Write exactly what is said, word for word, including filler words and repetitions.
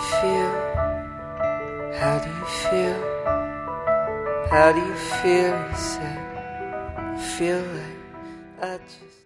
feel? How do you feel? How do you feel? He said, I feel like I just